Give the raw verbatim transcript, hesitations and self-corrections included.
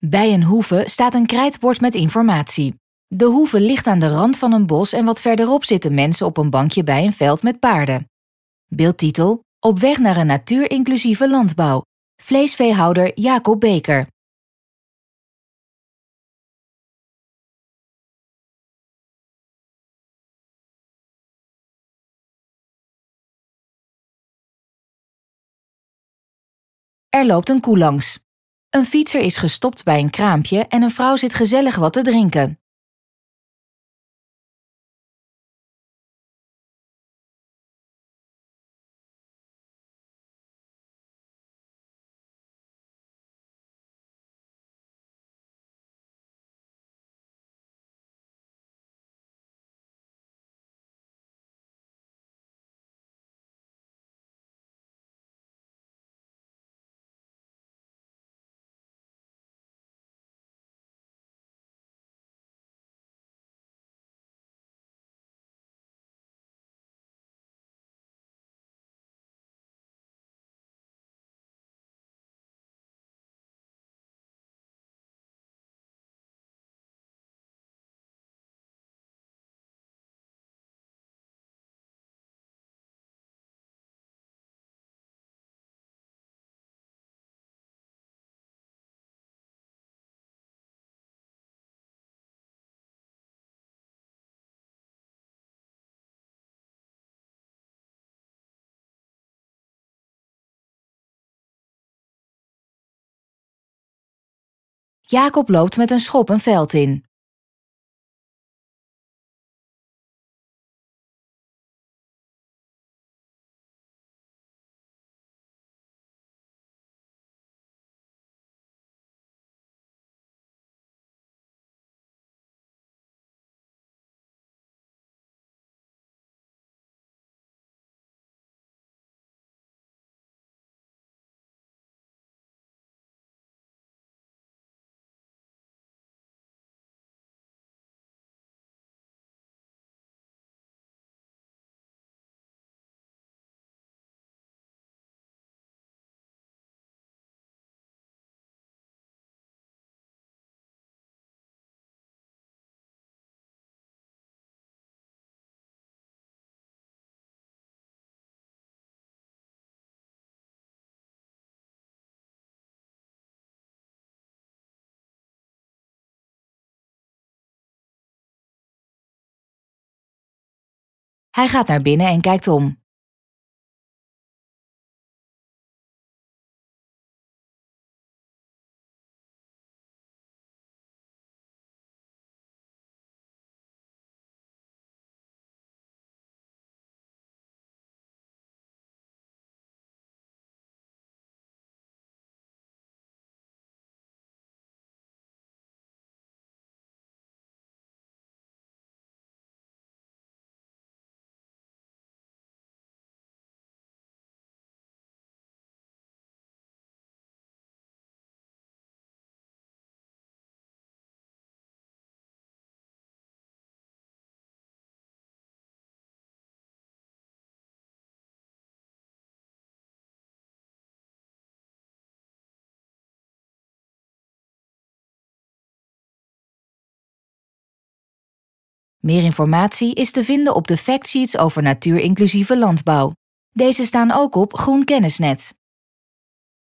Bij een hoeve staat een krijtbord met informatie. De hoeve ligt aan de rand van een bos en wat verderop zitten mensen op een bankje bij een veld met paarden. Beeldtitel: Op weg naar een natuurinclusieve landbouw. Vleesveehouder Jacob Beker. Er loopt een koe langs. Een fietser is gestopt bij een kraampje en een vrouw zit gezellig wat te drinken. Jacob loopt met een schop een veld in. Hij gaat naar binnen en kijkt om. Meer informatie is te vinden op de factsheets over natuurinclusieve landbouw. Deze staan ook op Groen Kennisnet.